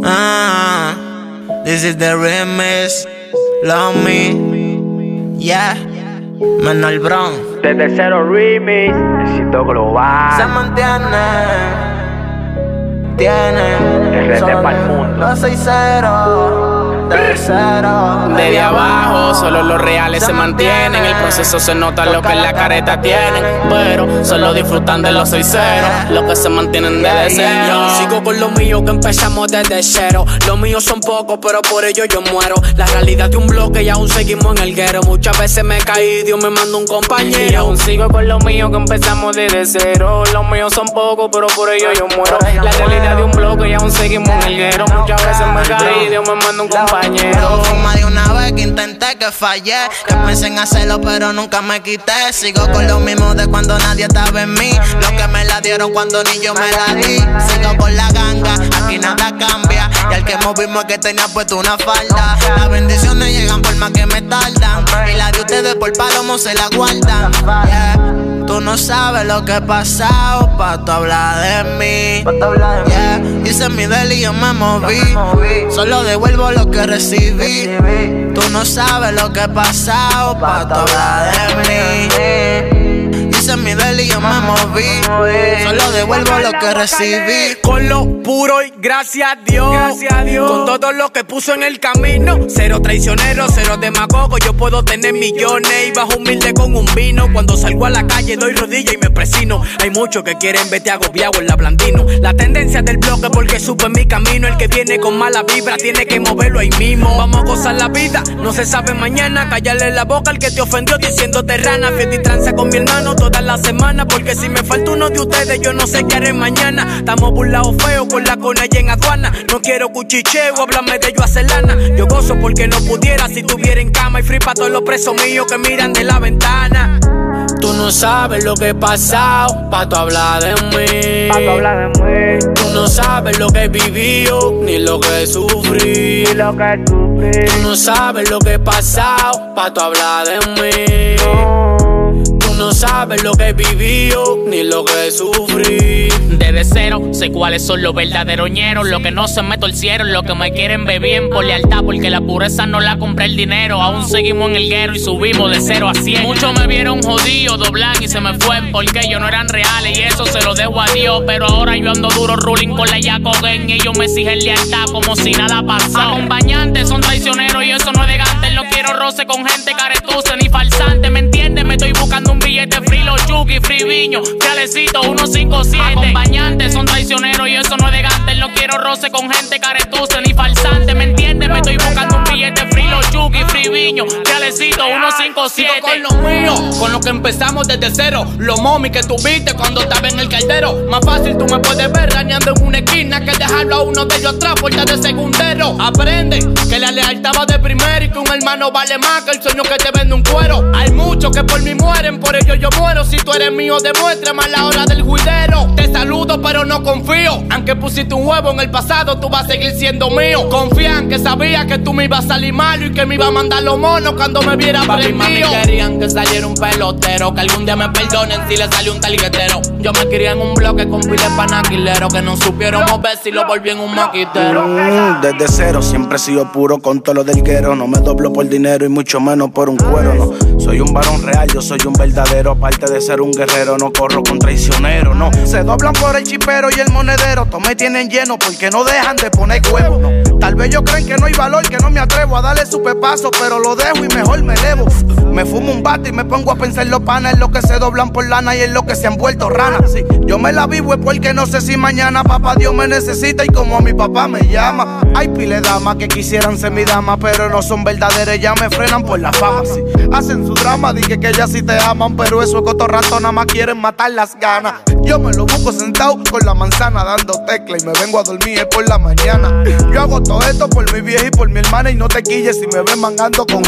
This is the remix. Love me. Yeah. Menor Bron. Desde cero remix. Éxito global. Se mantiene. Tiene. RT para el mundo. Los 6-0. De cero. Desde abajo, solo los reales se mantienen. El proceso se nota lo que en la careta tienen. Pero solo disfrutan de los 6-0, los que se mantienen desde cero. Sigo con lo mío que empezamos desde cero. Los míos son pocos, pero por ello yo muero. La realidad de un bloque y aún seguimos en el guero. Muchas veces me caí, Dios me manda un compañero. Y aún sigo con lo mío que empezamos desde cero. Los míos son pocos, pero por ello yo muero. La realidad de un bloque y aún seguimos en el guero. Muchas veces me caí, Dios me manda un compañero. Fue más de una vez que intenté, que fallé, que pensé en hacerlo pero nunca me quité. Sigo con lo mismo de cuando nadie estaba en mí. Lo que me la dieron cuando ni yo me la di. Sigo con la ganga, aquí nada cambia. Y al que movimos es que tenía puesto una falda. Las bendiciones llegan por más que me tardan. Y la de ustedes por palomo se la guardan. Yeah. Tú no sabes lo que he pasado pa' tú hablar de mí. Yeah. Hice mi deli y yo me moví. Solo devuelvo lo que recibí. Tú no sabes lo que he pasado pa' tú hablar de mí. Hice mi deli y yo me moví. Solo devuelvo lo que recibí. Con lo puro y gracias a Dios. Con todo lo que puso en el camino. Cero traicionero, cero demagogo. Yo puedo tener millones y bajo humilde con un vino. Cuando salgo a la calle doy rodilla y me presino. Hay muchos que quieren verte agobiado en la Blandino. La tendencia del bloque porque supe mi camino. El que viene con mala vibra tiene que moverlo ahí mismo. Vamos a gozar la vida, no se sabe mañana. Callarle la boca al que te ofendió diciéndote rana. Fiesta y tranza con mi hermano toda la semana. Porque si me falta uno de ustedes yo no sé qué haré mañana. Estamos burlados feos con la cona y en aduana. No quiero cuchicheo, háblame de yo a Celana. Yo gozo porque no pudiera si tuviera en cama. Y free pa' todos los presos míos que miran de la ventana. Tú no sabes lo que he pasado pa' tú hablar de mí. Tú no sabes lo que he vivido ni lo que he sufrido. Tú no sabes lo que he pasado pa' tú hablar de mí. Tú no sabes lo que he vivido ni lo que he sufrido. Desde cero sé cuáles son los verdaderos ñeros. Los que no se me torcieron, los que me quieren ver bien por lealtad, porque la pureza no la compré el dinero. Aún seguimos en el guero y subimos de 0 a 100. Muchos me vieron jodido, doblan y se me fue porque ellos no eran reales y eso se lo dejo a Dios. Pero ahora yo ando duro ruling con la Yacogen y ellos me exigen lealtad como si nada pasó. Acompañantes son traicioneros y eso no es de gante. No quiero roce con gente caretuce ni falsante, ¿me entiendes? Me estoy buscando un billete free, los Chucky, free Viño, Fialecito, 157. Acompañantes son traicioneros y eso no es de gante. No quiero roce con gente caretuce ni falsante, ¿me entiendes? Me estoy buscando un billete free, los Chucky, free Viño, Fialecito, 157. Sigo con lo mío, con lo que empezamos desde cero. Los momi que tuviste cuando estaba en el caldero. Más fácil tú me puedes ver dañando en una esquina que dejarlo a uno de ellos atrás por ya de segundero. Aprende que la lealtad va de primero y que un hermano vale más que el sueño que te vende un cuero. Hay muchos que por mí mueren, por ello yo muero. Si tú eres mío, demuéstrame a la hora del juidero. Te saludo pero no confío. Aunque pusiste un huevo en el pasado, tú vas a seguir siendo mío. Confían que sabía que tú me ibas a salir malo y que me iba a mandar los monos cuando me viera prendido. Mami querían que saliera un pelotero, que algún día me perdonen si le salió un taliguetero. Yo me crié en un bloque con piles panaquileros que no supieron mover si lo volví en un maquitero. Desde cero siempre he sido puro con todo lo del guero. No me doblo por dinero y mucho menos por un cuero, no. Soy un varón real, yo soy un verdadero. Aparte de ser un guerrero, no corro con traicionero, no. Se doblan por el chipero y el monedero. Todos me tienen lleno porque no dejan de poner huevos, no. Tal vez ellos creen que no hay valor, que no me atrevo a darle su pepazo, pero lo dejo y mejor me elevo. Me fumo un bate y me pongo a pensar en los panas, en lo que se doblan por lana y en lo que se han vuelto ranas. Sí, yo me la vivo es porque no sé si mañana papá Dios me necesita y como a mi papá me llama. Hay pile damas que quisieran ser mi dama, pero no son verdaderas, ya me frenan por la fama. Sí, hacen su drama, dije que ellas sí te aman, pero eso es coto rato, nada más quieren matar las ganas. Yo me lo busco sentado con la manzana dando tecla y me vengo a dormir por la mañana. Yo hago todo esto por mi vieja y por mi hermana y no te quilles si me ven mangando con Hannah Montana.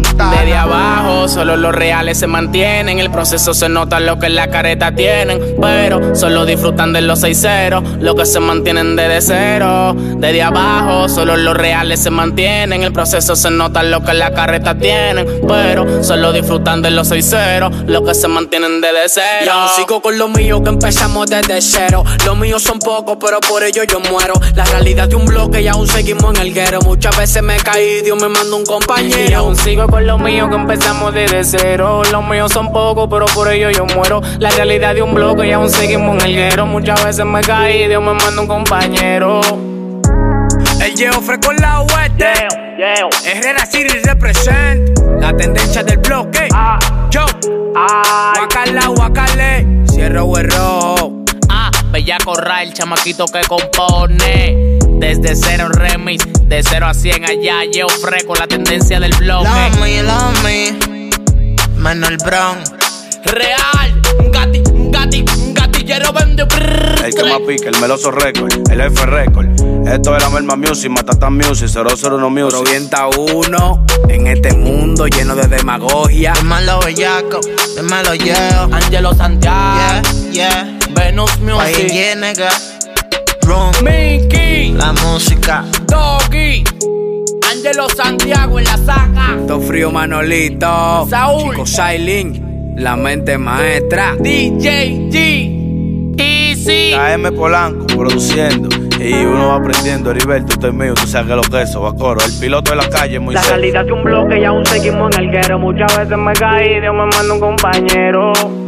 Montana. Desde abajo, solo los reales se mantienen. El proceso se nota lo que en la careta tienen. Pero solo disfrutan de los 6-0, lo que se mantienen desde cero. Desde abajo, solo los reales se mantienen. El proceso se nota lo que en la careta tienen. Pero solo disfrutan de los 6-0, lo que se mantienen desde cero. Y aún sigo con lo mío que empezamos desde cero. Los míos son pocos, pero por ello yo muero. La realidad de un bloque y aún seguimos en el guero. Muchas veces me caí, Dios me manda un compañero. Y aún sigo con lo mío que empezamos desde cero. Los míos son pocos, pero por ello yo muero. La realidad de un bloque y aún seguimos en el guero. Muchas veces me caí, Dios me manda un compañero. El Yeo Freco en la oeste. Herrera City represent la tendencia del bloque. Yo, Guacala, Guacale, Cierro Huerro. Bellaco Ray, el chamaquito que compone. Desde cero remix, de 0 a 100 allá. Yeo Freco, la tendencia del bloque. Love me, Manuel Brown. Real, un gatillero vende. El que más pica, el Meloso Record, el F Record. Esto es la Melma Music, Matata Music, 001 Music. Provienta uno en este mundo lleno de demagogia. Dímelo bellaco, dímelo Yeo. Angelo Santiago, Yeah, Venus Music, yeah, nigga. Room, Mickey, la música. Doggy, Angelo Santiago en la saga. Todo frío Manolito, Saúl. Chico Silent, la mente maestra. DJ G, Easy. KM Polanco produciendo. Y uno va aprendiendo. Heriberto, usted es mío, tú sabes que lo que eso va coro. El piloto de la calle, muy La realidad de un bloque y aún seguimos en el guero. Muchas veces me caí, Dios me manda un compañero.